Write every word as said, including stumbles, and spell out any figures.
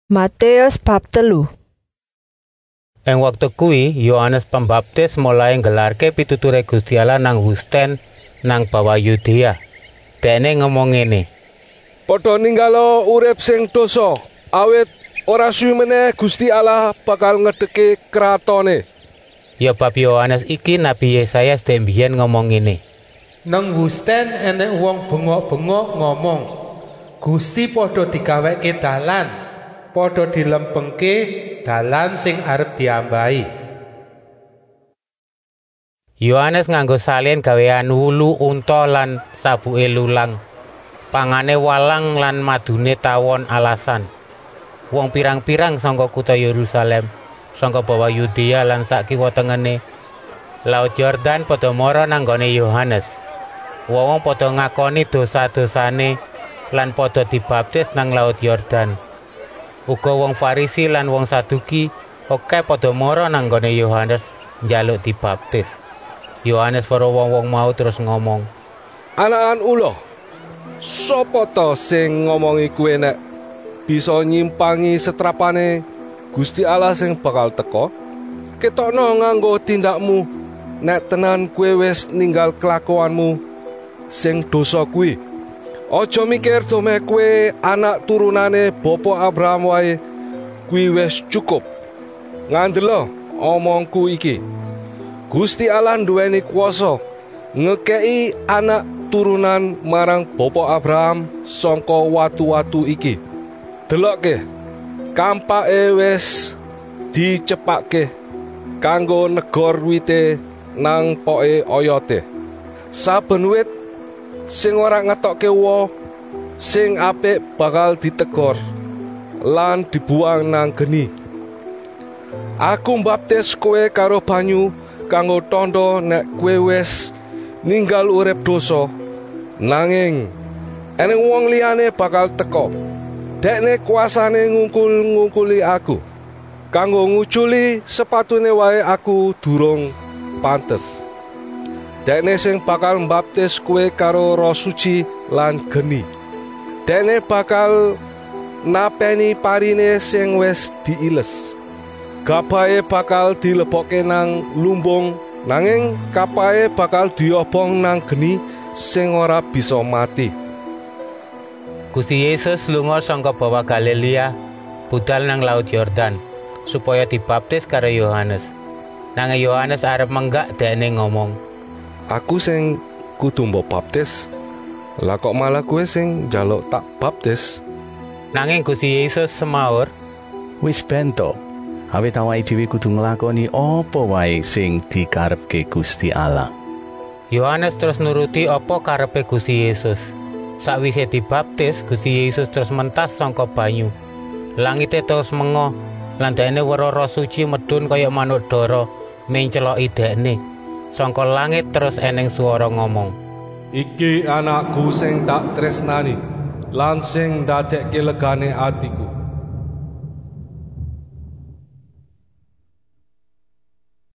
Matius bab telu. Ing waktu kuwi Yohanes Pembaptis mulai nggelarke pituture Gusti Allah nang Husten nang bawah Yudea. Dene ngomong ngene, "Padha ninggalo urip sing dosa, awit ora suwi meneh Gusti Allah bakal ngedeke kratone." Ya bab Yohanes iki Nabi Yesaya dembiyen ngomong ngene. Nang Husten enek wong bengok-bengok ngomong, Gusti padha digaweke dalan, padha dilempengke dalan sing arep diambahi. Yohanes nganggo salin gawean wulu unta lan sabuke lulang. Pangane walang lan madune tawon alasan. Wong pirang-pirang saka kutha Yerusalem, saka bawah Yudea lan sak kiwa tengene Laut Yordan padha mara nang gone Yohanes. Wong padha ngakoni dosa-dosane lan padha dibaptis nang Laut Yordan. Uga wong Farisi lan wong Saduki oke padha mara nang gone Yohanes njaluk dibaptis. Yohanes weruh wong-wong mau terus ngomong, "Anakan ula, sapa ta sing ngomongi kuwe nek bisa nyimpangi setrapane Gusti Allah sing bakal teka? Ketokno nganggo tindakmu nek tenan kuwe wis ninggal kelakuanmu sing dosa kuwi. Aja mikir domeh kuwe anak turunane Bapa Abraham wae, kuwi wis cukup. Ngandela omongku iki. Gusti Allah nduweni kuwasa ngekei anak turunan marang Bapa Abraham saka watu-watu iki. Delokke, kampake wis dicepake kanggo negor wite nang poke oyote. Saben wit sing ora ngetokke woh sing apik bakal ditegor lan dibuang nang geni. Aku mbaptis kowe karo banyu kanggo tandha nek kowe wis ninggal urip dosa, nanging eneng wong liyane bakal teka. Dekne kuasane ngungkul-ngungkuli aku. Kanggo nguculi sepatune wae aku durung pantes. Dekne sing bakal mbaptis kowe karo Roh Suci lan geni. Dekne bakal napeni parine sing wis diiles. Gabahe bakal dilebokke nang lumbung, nanging kapahe bakal diobong nang geni sing ora bisa mati." Gusti Yesus lunga saka bawah Galilea budal nang Laut Yordan supaya dibaptis karo Yohanes. Nanging Yohanes arep menggak dene ngomong, "Aku sing kudu mbok baptis, lah kok malah kowe sing njaluk tak baptis?" Nanging Gusti Yesus semaur, "Wis bento, awit awake dhewe kudu nglakoni apa wae sing dikarepke Gusti Allah." Yohanes terus nuruti apa karepe Gusti Yesus. Sakwise dibaptis, Gusti Yesus terus mentas saka banyu. Langite terus mengo lan dene weruh Roh Suci medhun kaya manuk dara menceloki dekne. Saka langit terus eneng swara ngomong, "Iki anakku sing tak tresnani lan sing ndadekke legane atiku."